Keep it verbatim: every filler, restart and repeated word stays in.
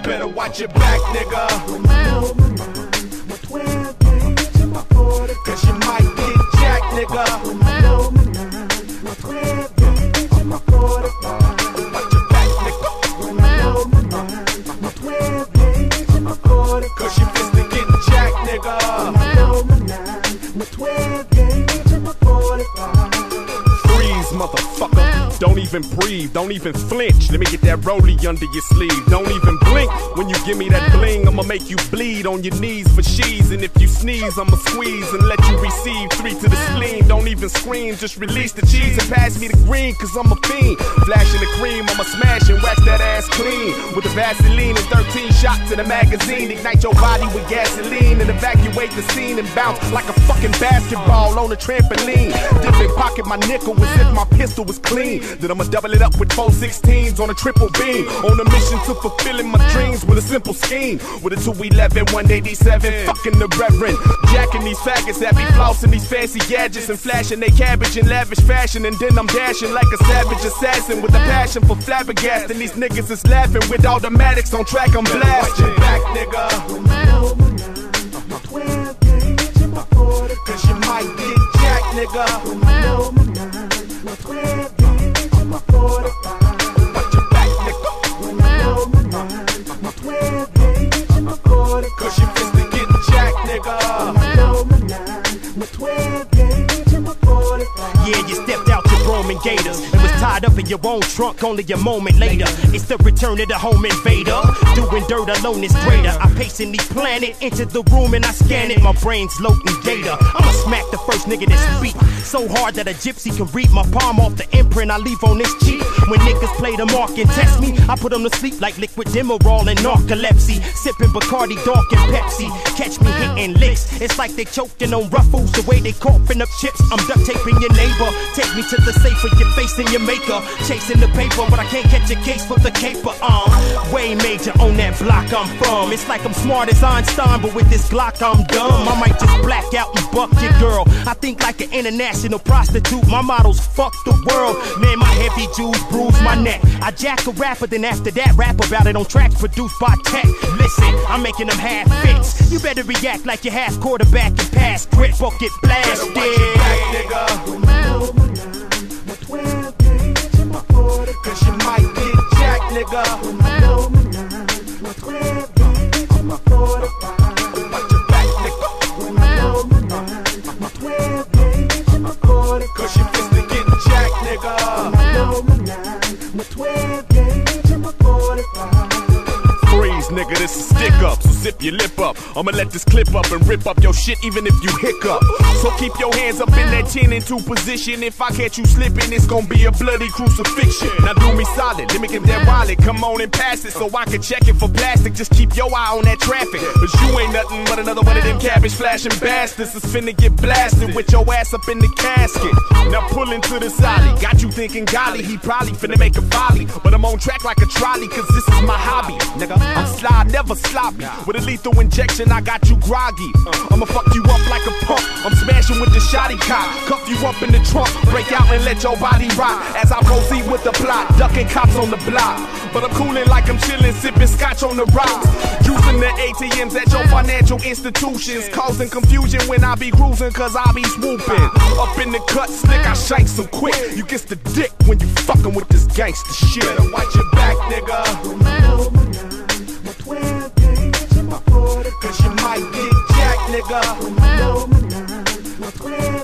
better watch your back, nigga. My twelve gauge and my forty, cause you might get jacked, nigga. My twelve gauge and my forty, watch your back, nigga. My twelve gauge and my forty, cause you finna get jacked, nigga. My twelve gauge and my forty-five. Freeze, motherfucker. Don't even breathe, don't even flinch. Let me get that rollie under your sleeve. Don't even blink when you give me that bling. I'ma make you bleed on your knees for she's. And if you sneeze, I'ma squeeze and let you receive three to the spleen. Don't even scream, just release the cheese and pass me the green, cause I'm a fiend. Flashing the cream, I'ma smash and wax that ass clean. With the Vaseline and thirteen shots in a magazine. Ignite your body with gasoline and evacuate the scene and bounce like a fucking basketball on a trampoline. Dip and pocket my nickel as if my pistol was clean. Then I'ma double it up with four sixteens on a triple beam. On a mission to fulfilling my dreams with a simple scheme. With a two eleven, one eighty-seven, fucking the reverend. Jacking these faggots that be flossing these fancy gadgets and flashing they cabbage in lavish fashion. And then I'm dashing like a savage assassin with a passion for flabbergasting. These niggas is laughing with automatics on track, I'm blasting. Watch your back, nigga. My twelve gauge and my forty, cause you might get jacked, nigga. My twelve gauge and my forty-five. Watch your back, nigga. My twelve gauge and my forty, cause you finna get jacked, nigga. My twelve gauge and my forty-five. Yeah, you stepped out your Roman gators and was tied up in your own trunk only a moment later. It's the return of the home invader. Doing dirt alone is greater. I pacing the planet, enter the room and I scan it. My brain's loading data. I'ma smack the first nigga that speak so hard that a gypsy can read my palm off the imprint I leave on this cheek. When niggas play the mark and test me, I put them to sleep like liquid Demerol and narcolepsy. Sipping Bacardi, Dark and Pepsi. Catch me hitting licks. It's like they choking on ruffles. The way they coughing up chips. I'm duct taping your neighbor. Take me to the safe for your face and your maker. Chasing the paper, but I can't catch a case for the caper. Um, way major on that block I'm from. It's like I'm smart as Einstein, but with this Glock I'm dumb. I might just black out and buck your girl. I think like an international prostitute. My models fuck the world. Man, my heavy jewels bruise my neck. I jack a rapper, then after that rap about it on tracks produced by Tech. Listen, I'm making them half fits. You better react like you're half quarterback and pass grip or get blasted. Watch your back, nigga. My twelve gauge and my forty, cause you might get jacked, nigga. My twelve gauge and my forty-five. Watch your back, nigga. My twelve gauge and my forty, cause you finna get jacked, nigga. My twelve gauge and my forty-five. Freeze, nigga, this is stick up, so zip your lip up. I'ma let this clip up and rip up your shit even if you hiccup. So keep your hands up in that ten and two position. If I catch you slipping, it's gonna be a bloody crucifixion. Now do me solid, let me get that wallet, come on and pass it so I can check it for plastic. Just keep your eye on that traffic, cause you ain't nothing but another one of them cabbage flashing bastards. Is finna get blasted with your ass up in the casket. Now pull into the solid, got you thinking golly, he probably finna make a volley. But I'm on track like a trolley, cause this is my hobby, nigga. I'm slide, never sloppy. With a lethal injection, I got you groggy. I'ma fuck you up like a punk. I'm smashing with the shotty cock. Cuff you up in the trunk, break out and let your body rock. As I proceed with the plot, ducking cops on the block. But I'm cooling like I'm chilling, sipping scotch on the rocks. Using the A T Ms at your financial institutions. Causing confusion when I be cruising, cause I be swooping. Up in the cut, slick, I shank some quick. You get the dick when you fucking with this gangster shit. Better watch your back, nigga. My twelve gauge and my forty, cause you might get jacked, nigga. My twelve